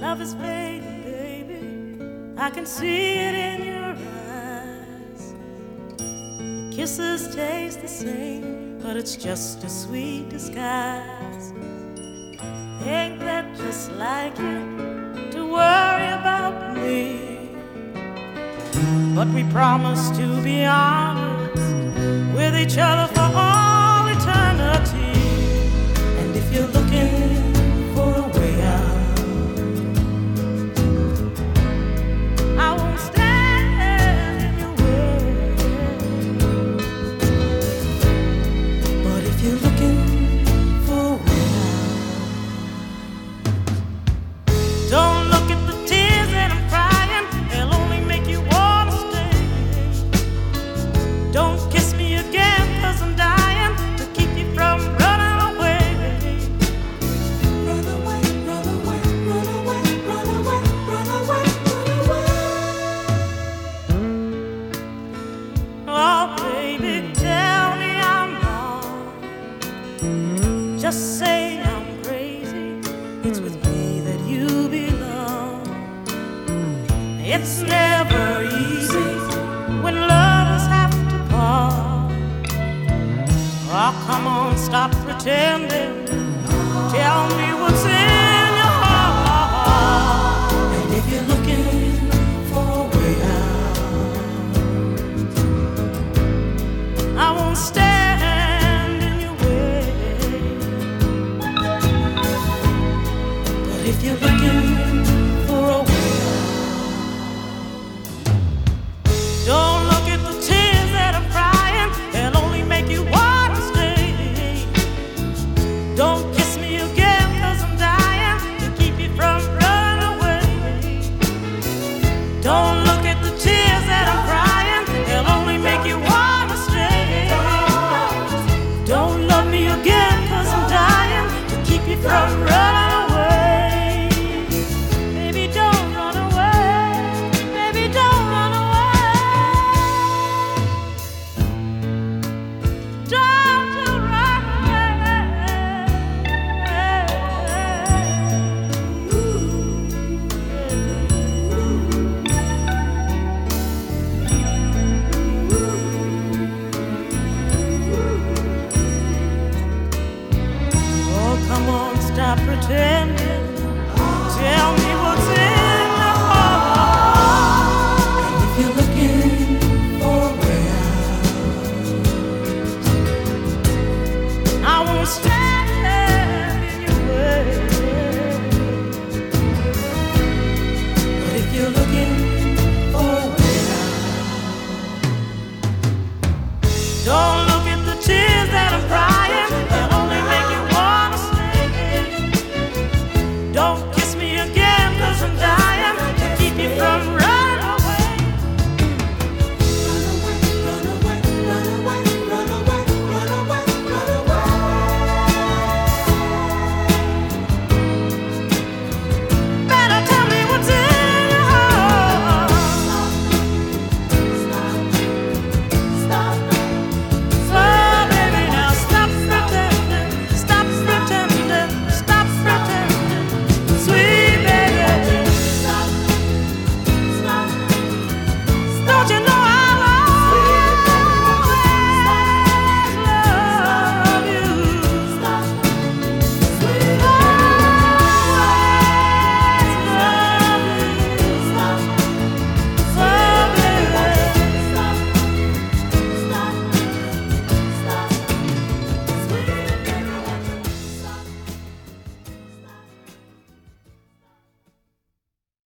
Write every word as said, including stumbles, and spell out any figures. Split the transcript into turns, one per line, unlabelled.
love is fading, baby. I can see it in your eyes. Your kisses taste the same, but it's just a sweet disguise. Ain't that just like you to worry about me? But we promised to be honest with each other for all eternity. And if you're looking for a way out, I won't stand in your way. But if you're looking for a way out, don't look at the tears that I'm crying. They'll only make you wanna stay. Don't kiss me again, 'cause I'm dying to keep you from running away. Run away, run away, run away, run away, run away, run away. Oh, baby, tell me I'm wrong. Just say I'm crazy. It's with me that you belong. It's never easy when lovers have to part. Oh, come on, stop pretending. Tell me what's in